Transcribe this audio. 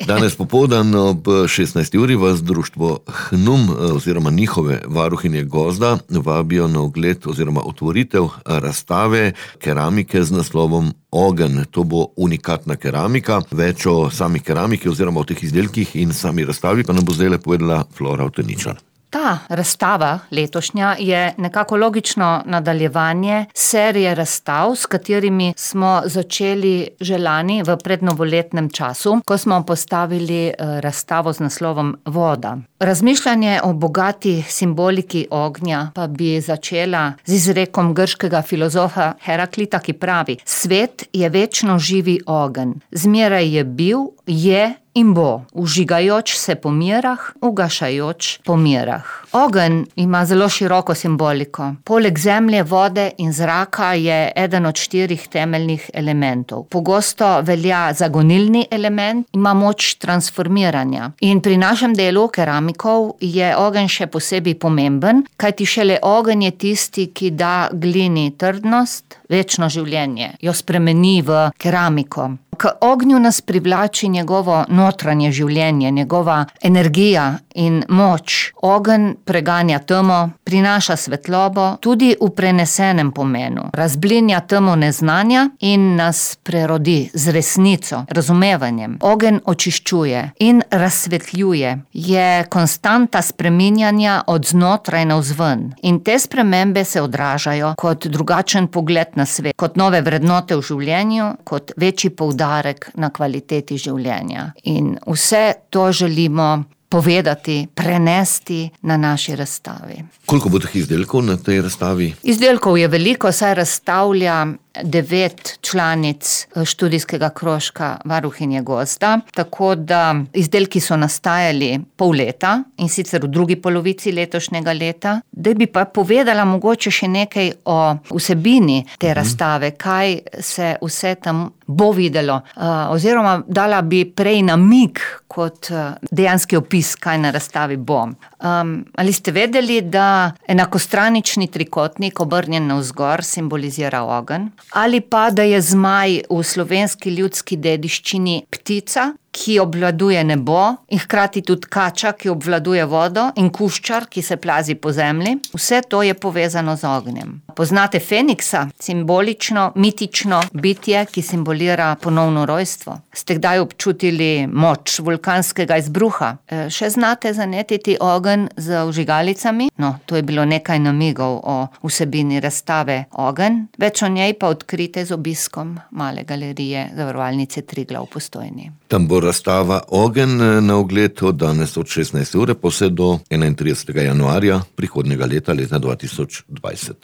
Danes popoldan ob 16. uri vas društvo HNUM oziroma njihove varuhinje gozda vabijo na ogled oziroma otvoritev razstave keramike z naslovom Ogenj. To bo unikatna keramika. Več o sami keramiki oziroma o teh izdelkih in sami razstavi pa nam bo zdaj povedala Flora Avteničar. Ta razstava letošnja je nekako logično nadaljevanje serije razstav, s katerimi smo začeli že lani v prednovoletnem času, ko smo postavili razstavo z naslovom Voda. Razmišljanje o bogati simboliki ognja pa bi začela z izrekom grškega filozofa Heraklita, ki pravi: svet je večno živi ogenj, zmeraj je bil, je in bo, vžigajoč se po mirah, ugašajoč po mirah. Ogenj ima zelo široko simboliko. Poleg zemlje, vode in zraka je eden od 4 temeljnih elementov. Pogosto velja za gonilni element, ima moč transformiranja. In pri našem delu keramikov je ogenj še posebej pomemben, kajti šele ogenj je tisti, ki da glini trdnost, večno življenje, jo spremeni v keramiko. K ognju nas privlači njegovo notranje življenje, njegova energija in moč. Ogenj preganja temo, prinaša svetlobo, tudi v prenesenem pomenu. Razblinja temo neznanja in nas prerodi z resnico, razumevanjem. Ogenj očiščuje in razsvetljuje. Je konstanta spreminjanja od znotraj navzven. In te spremembe se odražajo kot drugačen pogled na svet, kot nove vrednote v življenju, kot večji poudarek na kvaliteti življenja. In vse to želimo povedati, prenesti na naši razstavi. Koliko bo teh izdelkov na tej razstavi? Izdelkov je veliko, saj razstavlja 9 članic študijskega krožka varuhinje gozda, tako da izdelki so nastajali pol leta, in sicer v drugi polovici letošnjega leta. Da bi pa povedala mogoče še nekaj o vsebini te razstave, kaj se vse tam bo videlo, oziroma dala bi prej namig kot dejanski opis, kaj na razstavi bo. Ali ste vedeli, da enakostranični trikotnik obrnjen navzgor simbolizira ogenj? Ali pa, da je zmaj v slovenski ljudski dediščini ptica, ki obvladuje nebo, in hkrati tudi kača, ki obvladuje vodo, in kuščar, ki se plazi po zemlji. Vse to je povezano z ognjem. Poznate Feniksa, simbolično, mitično bitje, ki simbolira ponovno rojstvo? Ste kdaj občutili moč vulkanskega izbruha? Še znate zanetiti ogenj z vžigalicami? No, to je bilo nekaj namigov o vsebini razstave Ogenj. Več o njej pa odkrite z obiskom Male galerije Zavarovalnice Triglav v Postojni. Tam bo razstava Ogenj na ogled od danes od 16. ure pa vse do 31. januarja prihodnjega leta 2020.